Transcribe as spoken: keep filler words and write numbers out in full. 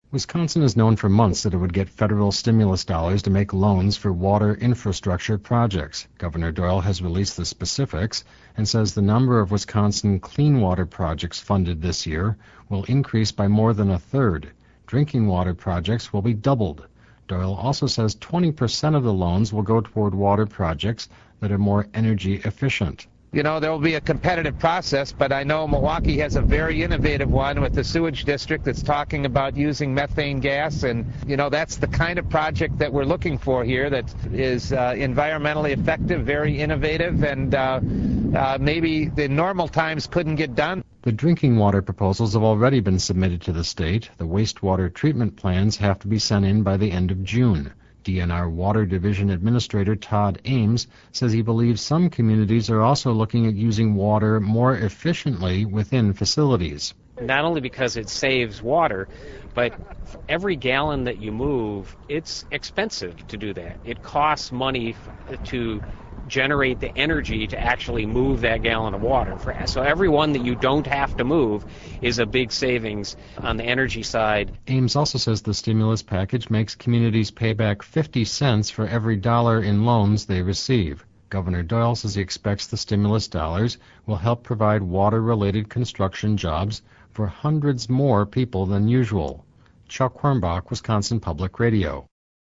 Wisconsin has known for months that it would get federal stimulus dollars to make loans for water infrastructure projects. Governor Doyle has released the specifics and says the number of Wisconsin clean water projects funded this year will increase by more than a third. Drinking water projects will be doubled. Doyle also says twenty percent of the loans will go toward water projects that are more energy efficient. You know, there will be a competitive process, but I know Milwaukee has a very innovative one with the sewage district that's talking about using methane gas, and, you know, that's the kind of project that we're looking for here that is uh, environmentally effective, very innovative, and uh, uh, maybe the normal times couldn't get done. The drinking water proposals have already been submitted to the state. The wastewater treatment plans have to be sent in by the end of June. D N R Water Division Administrator Todd Ames says he believes some communities are also looking at using water more efficiently within facilities. Not only because it saves water, but every gallon that you move, it's expensive to do that. It costs money to generate the energy to actually move that gallon of water. So every one that you don't have to move is a big savings on the energy side. Ames also says the stimulus package makes communities pay back fifty cents for every dollar in loans they receive. Governor Doyle says he expects the stimulus dollars will help provide water-related construction jobs for hundreds more people than usual. Chuck Hornbach, Wisconsin Public Radio.